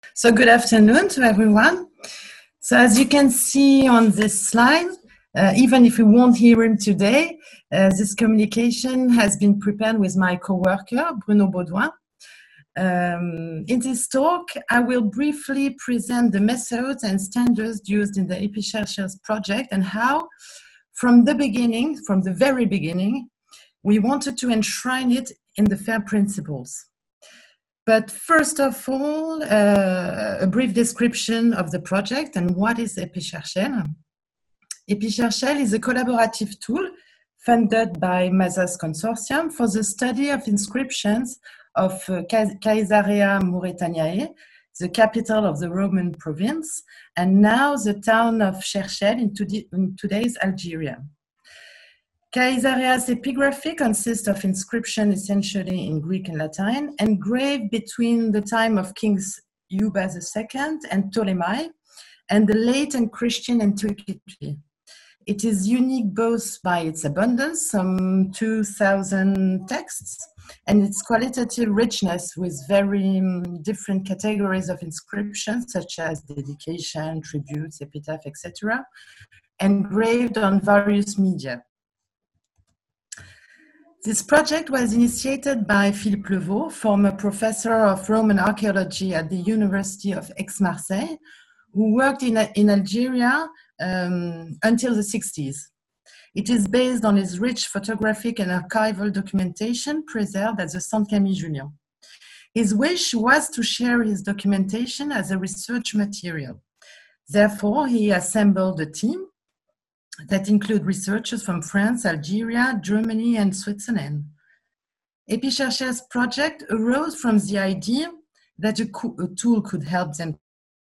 So good afternoon to everyone. So as you can see on this slide, even if we won't hear him today, this communication has been prepared with my co-worker, Bruno Baudouin. In this talk, I will briefly present the methods and standards used in the Epichercheurs project and how, from the very beginning, we wanted to enshrine it in the FAIR principles. But first of all, a brief description of the project and what is Epichercheurs. Epichercheurs is a collaborative tool funded by Mazars Consortium for the study of inscriptions of Caesarea Mauretaniae, the capital of the Roman province, and now the town of Cherchell in today's Algeria. Caesarea's epigraphy consists of inscriptions essentially in Greek and Latin, engraved between the time of Kings Yuba II and Ptolemy and the latent Christian antiquity. It is unique both by its abundance, some 2,000 texts, and its qualitative richness with very different categories of inscriptions such as dedication, tributes, epitaph, etc., engraved on various media. This project was initiated by Philippe Levaux, former professor of Roman archaeology at the University of Aix-Marseille, who worked in Algeria until the 60s. It is based on his rich photographic and archival documentation preserved at the Sainte-Camille Julien. His wish was to share his documentation as a research material. Therefore, he assembled a team that include researchers from France, Algeria, Germany, and Switzerland. Epichercheurs project arose from the idea that a tool could help them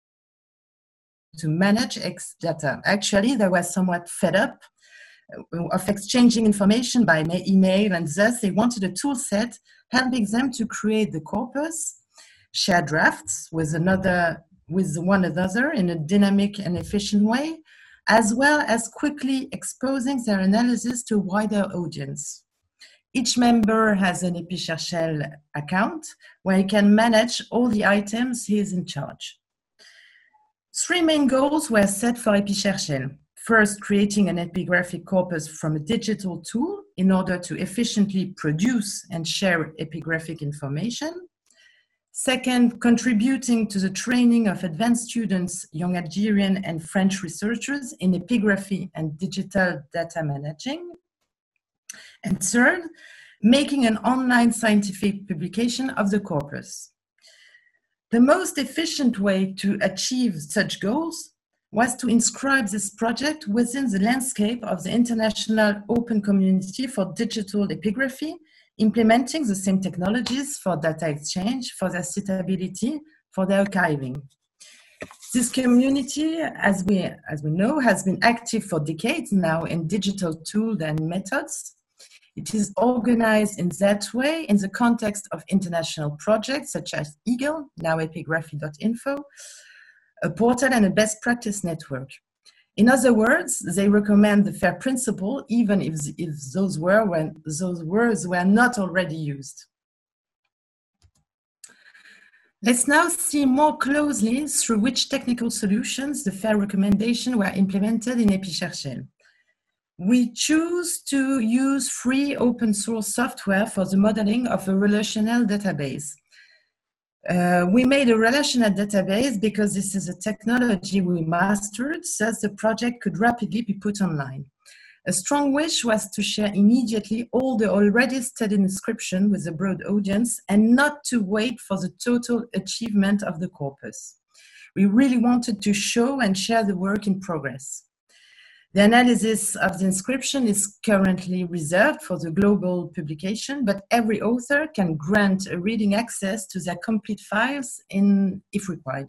to manage X data. Actually, they were somewhat fed up of exchanging information by email, and thus they wanted a tool set helping them to create the corpus, share drafts with one another in a dynamic and efficient way, as well as quickly exposing their analysis to a wider audience. Each member has an Epichercheurs account where he can manage all the items he is in charge. Three main goals were set for Epichercheurs. First, creating an epigraphic corpus from a digital tool in order to efficiently produce and share epigraphic information. Second, contributing to the training of advanced students, young Algerian and French researchers in epigraphy and digital data managing. And third, making an online scientific publication of the corpus. The most efficient way to achieve such goals was to inscribe this project within the landscape of the international open community for digital epigraphy, implementing the same technologies for data exchange, for their citability, for their archiving. This community, as we know, has been active for decades now in digital tools and methods. It is organized in that way in the context of international projects such as EAGLE, now epigraphy.info, a portal and a best practice network. In other words, they recommend the FAIR principle, even if those words were not already used. Let's now see more closely through which technical solutions the FAIR recommendation were implemented in Epichercheurs. We choose to use free open source software for the modeling of a relational database. We made a relational database because this is a technology we mastered, thus the project could rapidly be put online. A strong wish was to share immediately all the already studied inscription with a broad audience and not to wait for the total achievement of the corpus. We really wanted to show and share the work in progress. The analysis of the inscription is currently reserved for the global publication, but every author can grant a reading access to their complete files if required.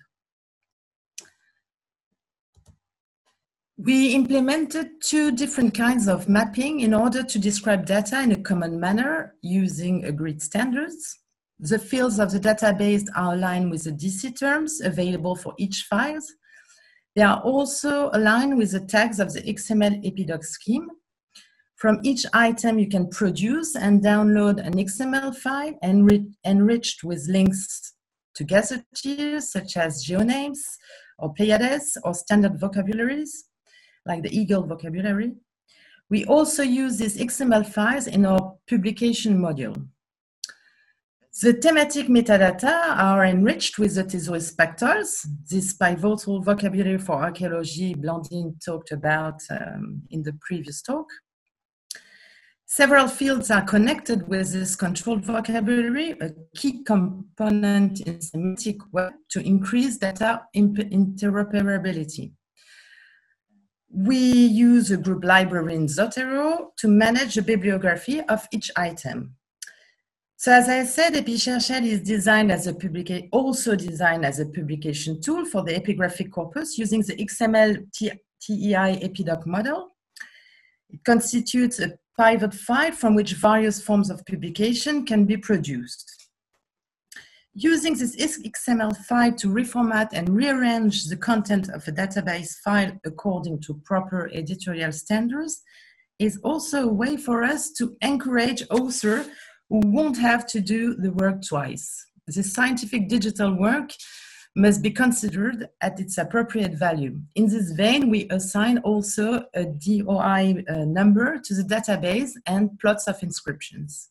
We implemented two different kinds of mapping in order to describe data in a common manner using agreed standards. The fields of the database are aligned with the DC terms available for each file. They are also aligned with the tags of the XML epidoc scheme. From each item, you can produce and download an XML file enriched with links to gazetteers such as Geonames or Pleiades or standard vocabularies like the Eagle vocabulary. We also use these XML files in our publication module. The thematic metadata are enriched with the thesaurus pactals, this pivotal vocabulary for archaeology Blandine talked about in the previous talk. Several fields are connected with this controlled vocabulary, a key component in semantic web to increase data interoperability. We use a group library in Zotero to manage the bibliography of each item. So as I said, EpiScherchel is designed as also designed as a publication tool for the epigraphic corpus using the XML TEI EpiDoc model. It constitutes a pivot file from which various forms of publication can be produced. Using this XML file to reformat and rearrange the content of a database file according to proper editorial standards is also a way for us to encourage authors who won't have to do the work twice. This scientific digital work must be considered at its appropriate value. In this vein, we assign also a DOI number to the database and plots of inscriptions.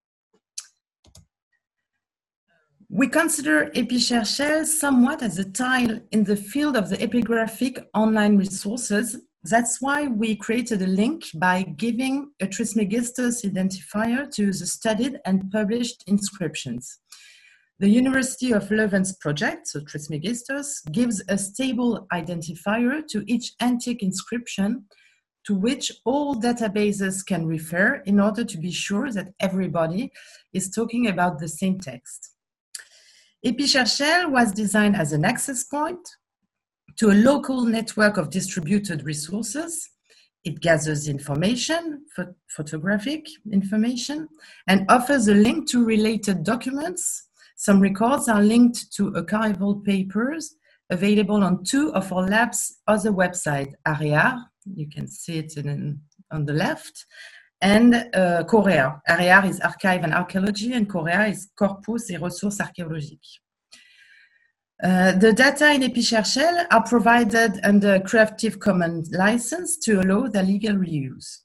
We consider EpiScherchel somewhat as a tile in the field of the epigraphic online resources. That's why we created a link by giving a Trismegistus identifier to the studied and published inscriptions. The University of Leuven's project, so Trismegistus, gives a stable identifier to each antique inscription to which all databases can refer in order to be sure that everybody is talking about the same text. EpiScherchel was designed as an access point to a local network of distributed resources. It gathers information, photographic information, and offers a link to related documents. Some records are linked to archival papers available on 2 of our lab's other websites, AREAR, you can see it on the left, and COREA. AREAR is Archive and Archaeology, and COREA is Corpus et Ressources Archéologiques. The data in EpiScherchel are provided under Creative Commons license to allow their legal reuse.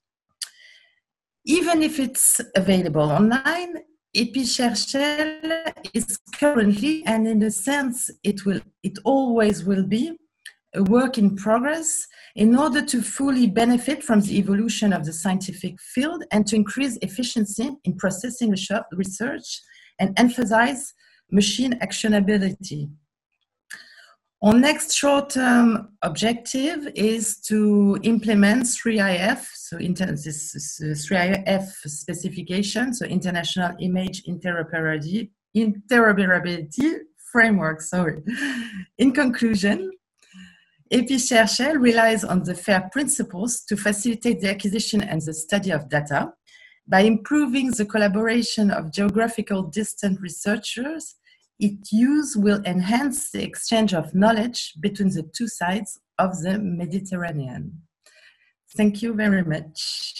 Even if it's available online, EpiScherchel is currently, and in a sense it always will be, a work in progress in order to fully benefit from the evolution of the scientific field and to increase efficiency in processing research and emphasize machine actionability. Our next short-term objective is to implement 3IF, so this 3IF specification, so International Image Interoperability Framework. In conclusion, EpiScherchel relies on the FAIR principles to facilitate the acquisition and the study of data by improving the collaboration of geographical distant researchers. Its use will enhance the exchange of knowledge between the 2 sides of the Mediterranean. Thank you very much.